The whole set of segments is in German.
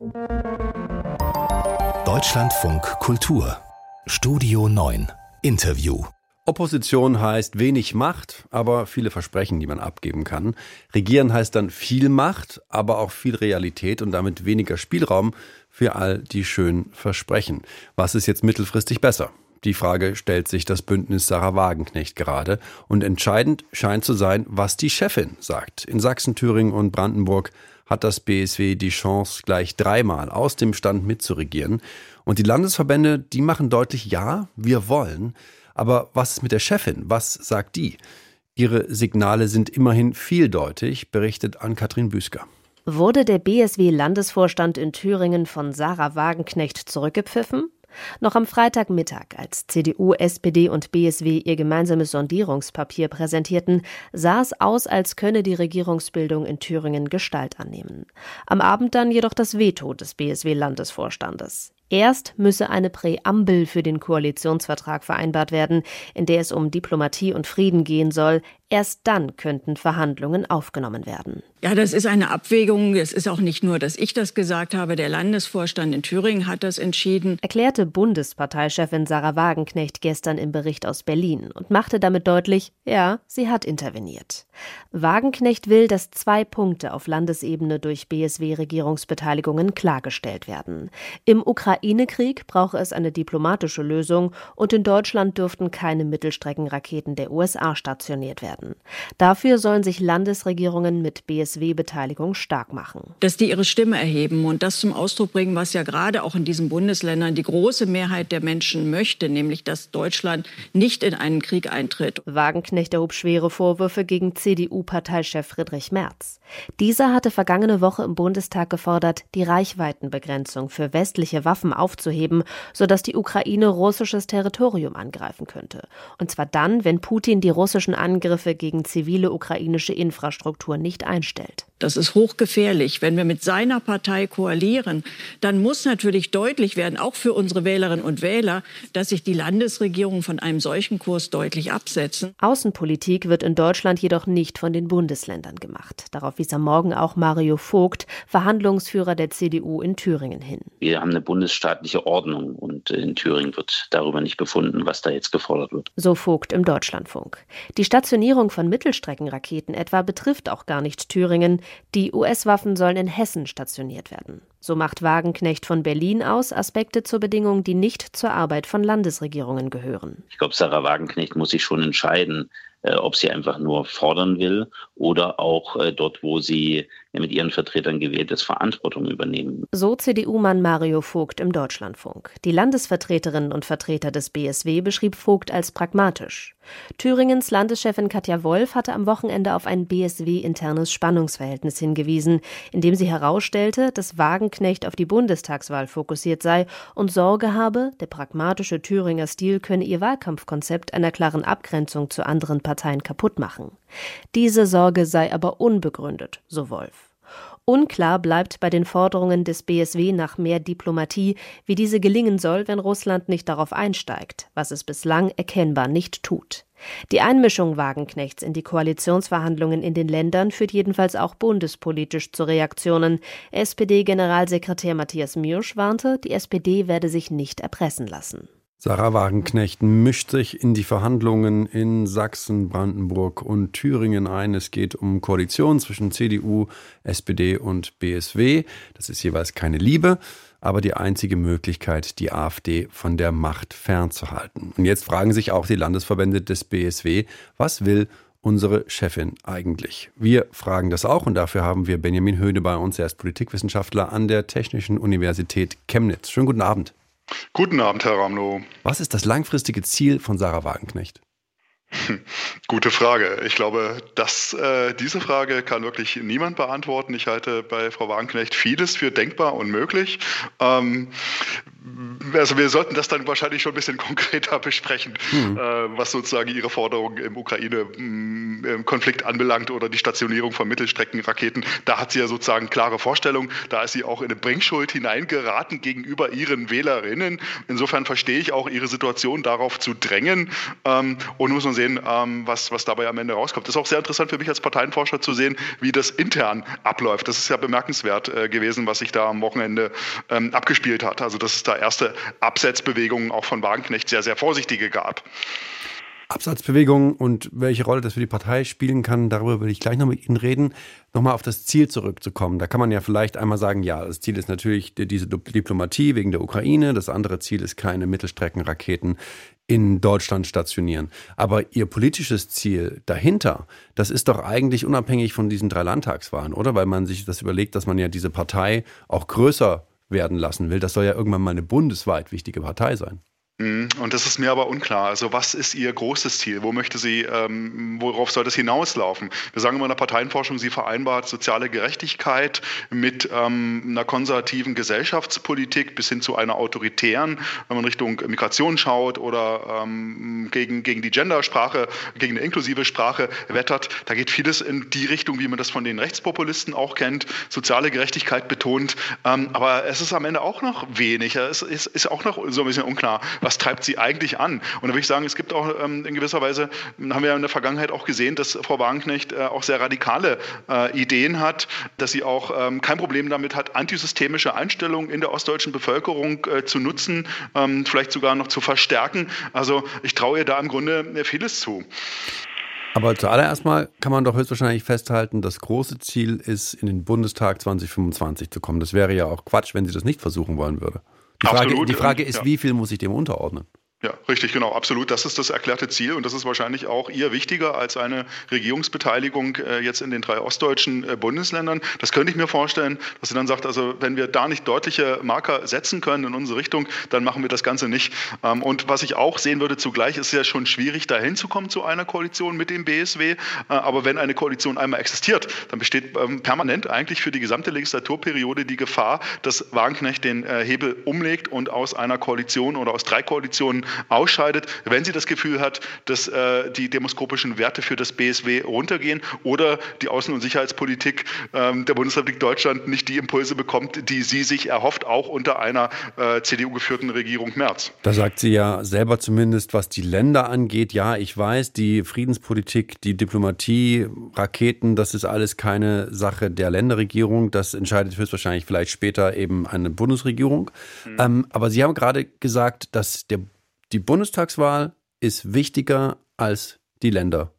Deutschlandfunk Kultur Studio 9 Interview. Opposition heißt wenig Macht, aber viele Versprechen, die man abgeben kann. Regieren heißt dann viel Macht, aber auch viel Realität und damit weniger Spielraum für all die schönen Versprechen. Was ist jetzt mittelfristig besser? Die Frage stellt sich das Bündnis Sahra Wagenknecht gerade. Und entscheidend scheint zu sein, was die Chefin sagt. In Sachsen, Thüringen und Brandenburg hat das BSW die Chance, gleich dreimal aus dem Stand mitzuregieren. Und die Landesverbände, die machen deutlich, ja, wir wollen. Aber was ist mit der Chefin? Was sagt die? Ihre Signale sind immerhin vieldeutig, berichtet Ann-Kathrin Büsker. Wurde der BSW-Landesvorstand in Thüringen von Sahra Wagenknecht zurückgepfiffen? Noch am Freitagmittag, als CDU, SPD und BSW ihr gemeinsames Sondierungspapier präsentierten, sah es aus, als könne die Regierungsbildung in Thüringen Gestalt annehmen. Am Abend dann jedoch das Veto des BSW-Landesvorstandes. Erst müsse eine Präambel für den Koalitionsvertrag vereinbart werden, in der es um Diplomatie und Frieden gehen soll. Erst dann könnten Verhandlungen aufgenommen werden. Ja, das ist eine Abwägung. Es ist auch nicht nur, dass ich das gesagt habe. Der Landesvorstand in Thüringen hat das entschieden, erklärte Bundesparteichefin Sahra Wagenknecht gestern im Bericht aus Berlin und machte damit deutlich, ja, sie hat interveniert. Wagenknecht will, dass 2 Punkte auf Landesebene durch BSW-Regierungsbeteiligungen klargestellt werden. Im Ukraine-Krieg brauche es eine diplomatische Lösung und in Deutschland dürften keine Mittelstreckenraketen der USA stationiert werden. Dafür sollen sich Landesregierungen mit BSW-Beteiligung stark machen. Dass die ihre Stimme erheben und das zum Ausdruck bringen, was ja gerade auch in diesen Bundesländern die große Mehrheit der Menschen möchte, nämlich dass Deutschland nicht in einen Krieg eintritt. Wagenknecht erhob schwere Vorwürfe gegen CDU-Parteichef Friedrich Merz. Dieser hatte vergangene Woche im Bundestag gefordert, die Reichweitenbegrenzung für westliche Waffen aufzuheben, sodass die Ukraine russisches Territorium angreifen könnte. Und zwar dann, wenn Putin die russischen Angriffe gegen zivile ukrainische Infrastruktur nicht einstellt. Das ist hochgefährlich. Wenn wir mit seiner Partei koalieren, dann muss natürlich deutlich werden, auch für unsere Wählerinnen und Wähler, dass sich die Landesregierung von einem solchen Kurs deutlich absetzen. Außenpolitik wird in Deutschland jedoch nicht von den Bundesländern gemacht. Darauf wies am Morgen auch Mario Vogt, Verhandlungsführer der CDU in Thüringen, hin. Wir haben eine bundesstaatliche Ordnung und in Thüringen wird darüber nicht befunden, was da jetzt gefordert wird. So Vogt im Deutschlandfunk. Die Stationierung von Mittelstreckenraketen etwa betrifft auch gar nicht Thüringen. Die US-Waffen sollen in Hessen stationiert werden. So macht Wagenknecht von Berlin aus Aspekte zur Bedingung, die nicht zur Arbeit von Landesregierungen gehören. Ich glaube, Sahra Wagenknecht muss sich schon entscheiden, ob sie einfach nur fordern will oder auch dort, wo sie mit ihren Vertretern gewählt ist, Verantwortung übernehmen. So CDU-Mann Mario Vogt im Deutschlandfunk. Die Landesvertreterinnen und Vertreter des BSW beschrieb Vogt als pragmatisch. Thüringens Landeschefin Katja Wolf hatte am Wochenende auf ein BSW-internes Spannungsverhältnis hingewiesen, indem sie herausstellte, dass Wagenknecht auf die Bundestagswahl fokussiert sei und Sorge habe, der pragmatische Thüringer Stil könne ihr Wahlkampfkonzept einer klaren Abgrenzung zu anderen Parteien kaputt machen. Diese Sorge sei aber unbegründet, so Wolf. Unklar bleibt bei den Forderungen des BSW nach mehr Diplomatie, wie diese gelingen soll, wenn Russland nicht darauf einsteigt, was es bislang erkennbar nicht tut. Die Einmischung Wagenknechts in die Koalitionsverhandlungen in den Ländern führt jedenfalls auch bundespolitisch zu Reaktionen. SPD-Generalsekretär Matthias Mürsch warnte, die SPD werde sich nicht erpressen lassen. Sahra Wagenknecht mischt sich in die Verhandlungen in Sachsen, Brandenburg und Thüringen ein. Es geht um Koalition zwischen CDU, SPD und BSW. Das ist jeweils keine Liebe, aber die einzige Möglichkeit, die AfD von der Macht fernzuhalten. Und jetzt fragen sich auch die Landesverbände des BSW, was will unsere Chefin eigentlich? Wir fragen das auch und dafür haben wir Benjamin Höhne bei uns. Er ist Politikwissenschaftler an der Technischen Universität Chemnitz. Schönen guten Abend. Guten Abend, Herr Ramlow. Was ist das langfristige Ziel von Sahra Wagenknecht? Gute Frage. Ich glaube, diese Frage kann wirklich niemand beantworten. Ich halte bei Frau Wagenknecht vieles für denkbar und möglich. Also wir sollten das dann wahrscheinlich schon ein bisschen konkreter besprechen, was sozusagen Ihre Forderungen im Ukraine-Konflikt anbelangt oder die Stationierung von Mittelstreckenraketen. Da hat sie ja sozusagen klare Vorstellungen. Da ist sie auch in eine Bringschuld hineingeraten gegenüber ihren Wählerinnen. Insofern verstehe ich auch ihre Situation, darauf zu drängen. Und muss man sehen, was dabei am Ende rauskommt. Das ist auch sehr interessant für mich als Parteienforscher zu sehen, wie das intern abläuft. Das ist ja bemerkenswert gewesen, was sich da am Wochenende abgespielt hat. Also dass es da erste Absetzbewegungen auch von Wagenknecht sehr, sehr vorsichtige gab. Absatzbewegungen und welche Rolle das für die Partei spielen kann, darüber würde ich gleich noch mit Ihnen reden. Nochmal auf das Ziel zurückzukommen. Da kann man ja vielleicht einmal sagen, ja, das Ziel ist natürlich diese Diplomatie wegen der Ukraine. Das andere Ziel ist, keine Mittelstreckenraketen in Deutschland stationieren. Aber Ihr politisches Ziel dahinter, das ist doch eigentlich unabhängig von diesen 3 Landtagswahlen, oder? Weil man sich das überlegt, dass man ja diese Partei auch größer werden lassen will. Das soll ja irgendwann mal eine bundesweit wichtige Partei sein. Und das ist mir aber unklar. Also was ist Ihr großes Ziel? Wo möchte sie, worauf soll das hinauslaufen? Wir sagen immer in der Parteienforschung, sie vereinbart soziale Gerechtigkeit mit einer konservativen Gesellschaftspolitik bis hin zu einer autoritären, wenn man Richtung Migration schaut oder gegen die Gendersprache, gegen eine inklusive Sprache wettert. Da geht vieles in die Richtung, wie man das von den Rechtspopulisten auch kennt. Soziale Gerechtigkeit betont. Aber es ist am Ende auch noch wenig. Es ist auch noch so ein bisschen unklar. Was treibt sie eigentlich an? Und da würde ich sagen, es gibt auch in gewisser Weise, haben wir in der Vergangenheit auch gesehen, dass Frau Wagenknecht auch sehr radikale Ideen hat, dass sie auch kein Problem damit hat, antisystemische Einstellungen in der ostdeutschen Bevölkerung zu nutzen, vielleicht sogar noch zu verstärken. Also ich traue ihr da im Grunde vieles zu. Aber zuallererst mal kann man doch höchstwahrscheinlich festhalten, das große Ziel ist, in den Bundestag 2025 zu kommen. Das wäre ja auch Quatsch, wenn sie das nicht versuchen wollen würde. Die Frage ist, wie viel muss ich dem unterordnen? Ja, richtig, genau, absolut. Das ist das erklärte Ziel und das ist wahrscheinlich auch ihr wichtiger als eine Regierungsbeteiligung jetzt in den 3 ostdeutschen Bundesländern. Das könnte ich mir vorstellen, dass sie dann sagt, also wenn wir da nicht deutliche Marker setzen können in unsere Richtung, dann machen wir das Ganze nicht. Und was ich auch sehen würde zugleich, ist ja schon schwierig, da hinzukommen zu einer Koalition mit dem BSW. Aber wenn eine Koalition einmal existiert, dann besteht permanent eigentlich für die gesamte Legislaturperiode die Gefahr, dass Wagenknecht den Hebel umlegt und aus einer Koalition oder aus 3 Koalitionen ausscheidet, wenn sie das Gefühl hat, dass die demoskopischen Werte für das BSW runtergehen oder die Außen- und Sicherheitspolitik der Bundesrepublik Deutschland nicht die Impulse bekommt, die sie sich erhofft, auch unter einer CDU-geführten Regierung Merz. Da sagt sie ja selber zumindest, was die Länder angeht. Ja, ich weiß, die Friedenspolitik, die Diplomatie, Raketen, das ist alles keine Sache der Länderregierung. Das entscheidet höchstwahrscheinlich vielleicht später eben eine Bundesregierung. Aber Sie haben gerade gesagt, dass die Bundestagswahl ist wichtiger als die Länder.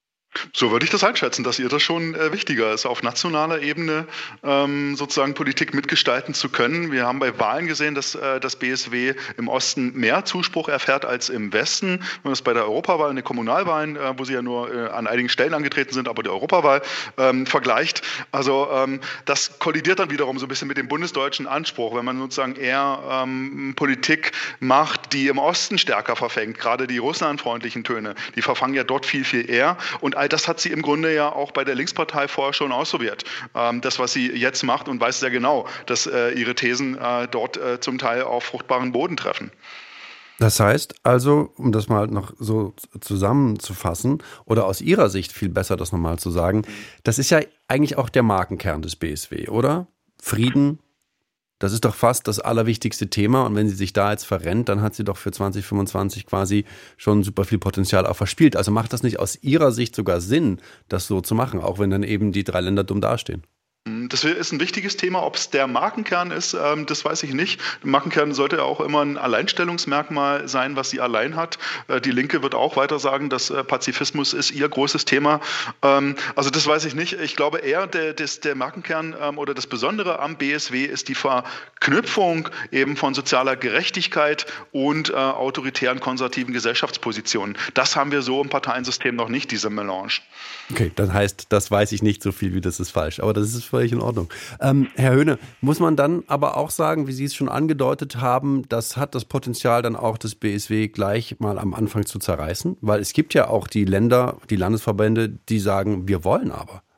So würde ich das einschätzen, dass ihr das schon wichtiger ist, auf nationaler Ebene sozusagen Politik mitgestalten zu können. Wir haben bei Wahlen gesehen, dass das BSW im Osten mehr Zuspruch erfährt als im Westen. Wenn man das bei der Europawahl und den Kommunalwahlen, wo sie ja nur an einigen Stellen angetreten sind, aber die Europawahl vergleicht. Also das kollidiert dann wiederum so ein bisschen mit dem bundesdeutschen Anspruch, wenn man sozusagen eher Politik macht, die im Osten stärker verfängt. Gerade die russlandfreundlichen Töne, die verfangen ja dort viel, viel eher. Und all das hat sie im Grunde ja auch bei der Linkspartei vorher schon ausprobiert. Das, was sie jetzt macht und weiß sehr genau, dass ihre Thesen dort zum Teil auf fruchtbaren Boden treffen. Das heißt also, um das mal noch so zusammenzufassen oder aus Ihrer Sicht viel besser das nochmal zu sagen, das ist ja eigentlich auch der Markenkern des BSW, oder? Frieden. Das ist doch fast das allerwichtigste Thema und wenn sie sich da jetzt verrennt, dann hat sie doch für 2025 quasi schon super viel Potenzial auch verspielt. Also macht das nicht aus Ihrer Sicht sogar Sinn, das so zu machen, auch wenn dann eben die 3 Länder dumm dastehen? Das ist ein wichtiges Thema. Ob es der Markenkern ist, das weiß ich nicht. Der Markenkern sollte ja auch immer ein Alleinstellungsmerkmal sein, was sie allein hat. Die Linke wird auch weiter sagen, dass Pazifismus ist ihr großes Thema. Also das weiß ich nicht. Ich glaube eher, der Markenkern oder das Besondere am BSW ist die Verknüpfung eben von sozialer Gerechtigkeit und autoritären konservativen Gesellschaftspositionen. Das haben wir so im Parteiensystem noch nicht, diese Melange. Okay, das heißt, das weiß ich nicht so viel, wie das ist falsch. Aber das ist völlig in Ordnung. Herr Höhne, muss man dann aber auch sagen, wie Sie es schon angedeutet haben, das hat das Potenzial dann auch das BSW gleich mal am Anfang zu zerreißen? Weil es gibt ja auch die Länder, die Landesverbände, die sagen, wir wollen aber.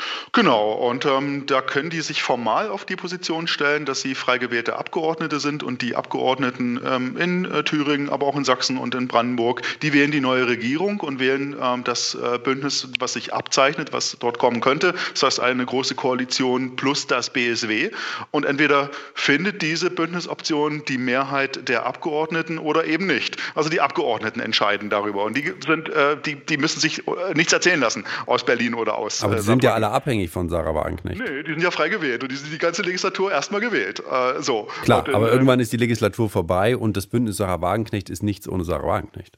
Genau, und da können die sich formal auf die Position stellen, dass sie frei gewählte Abgeordnete sind und die Abgeordneten in Thüringen, aber auch in Sachsen und in Brandenburg, die wählen die neue Regierung und wählen das Bündnis, was sich abzeichnet, was dort kommen könnte. Das heißt eine große Koalition plus das BSW, und entweder findet diese Bündnisoption die Mehrheit der Abgeordneten oder eben nicht. Also die Abgeordneten entscheiden darüber und die müssen sich nichts erzählen lassen aus Berlin oder aus. Aber die sind ja alle abhängig von Sarah Wagenknecht. Nee, die sind ja frei gewählt und die sind die ganze Legislatur erstmal gewählt. So. Klar, aber irgendwann ist die Legislatur vorbei und das Bündnis Sarah Wagenknecht ist nichts ohne Sarah Wagenknecht.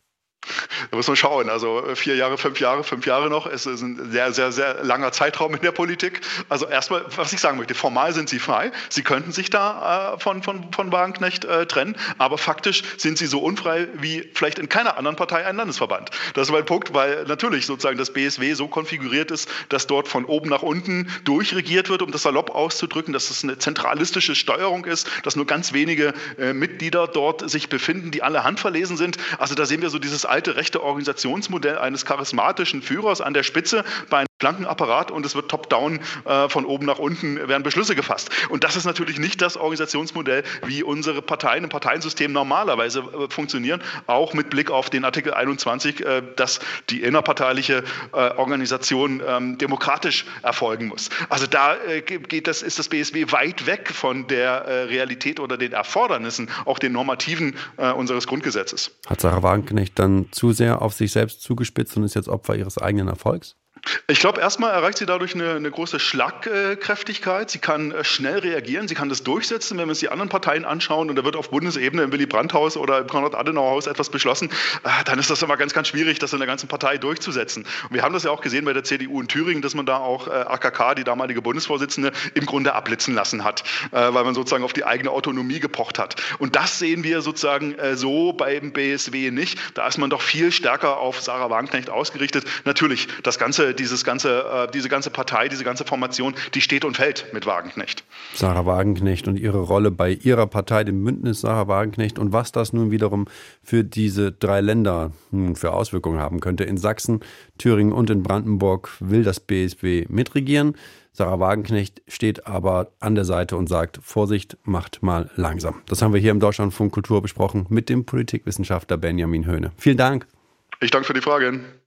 Da muss man schauen. Also 4 Jahre, 5 Jahre noch. Es ist ein sehr, sehr, sehr langer Zeitraum in der Politik. Also erstmal, was ich sagen möchte, formal sind sie frei. Sie könnten sich da von Wagenknecht trennen. Aber faktisch sind sie so unfrei wie vielleicht in keiner anderen Partei ein Landesverband. Das ist mein Punkt, weil natürlich sozusagen das BSW so konfiguriert ist, dass dort von oben nach unten durchregiert wird, um das salopp auszudrücken, dass es eine zentralistische Steuerung ist, dass nur ganz wenige Mitglieder dort sich befinden, die alle handverlesen sind. Also da sehen wir so dieses alte rechte Organisationsmodell eines charismatischen Führers an der Spitze bei einem schlanken Apparat, und es wird top-down von oben nach unten werden Beschlüsse gefasst. Und das ist natürlich nicht das Organisationsmodell, wie unsere Parteien im Parteiensystem normalerweise funktionieren, auch mit Blick auf den Artikel 21, dass die innerparteiliche Organisation demokratisch erfolgen muss. Also da ist das BSW weit weg von der Realität oder den Erfordernissen, auch den Normativen unseres Grundgesetzes. Hat Sarah Wagenknecht dann zu sehr auf sich selbst zugespitzt und ist jetzt Opfer ihres eigenen Erfolgs? Ich glaube, erstmal erreicht sie dadurch eine große Schlagkräftigkeit. Sie kann schnell reagieren, sie kann das durchsetzen, wenn wir uns die anderen Parteien anschauen und da wird auf Bundesebene im Willy-Brandt-Haus oder im Konrad-Adenauer-Haus etwas beschlossen, dann ist das immer ganz, ganz schwierig, das in der ganzen Partei durchzusetzen. Und wir haben das ja auch gesehen bei der CDU in Thüringen, dass man da auch AKK, die damalige Bundesvorsitzende, im Grunde abblitzen lassen hat, weil man sozusagen auf die eigene Autonomie gepocht hat. Und das sehen wir sozusagen so beim BSW nicht. Da ist man doch viel stärker auf Sarah Wagenknecht ausgerichtet. Natürlich, diese ganze Partei, diese ganze Formation, die steht und fällt mit Wagenknecht. Sarah Wagenknecht und ihre Rolle bei ihrer Partei, dem Bündnis Sarah Wagenknecht, und was das nun wiederum für diese 3 Länder für Auswirkungen haben könnte. In Sachsen, Thüringen und in Brandenburg will das BSW mitregieren. Sarah Wagenknecht steht aber an der Seite und sagt, Vorsicht, macht mal langsam. Das haben wir hier im Deutschlandfunk Kultur besprochen mit dem Politikwissenschaftler Benjamin Höhne. Vielen Dank. Ich danke für die Frage.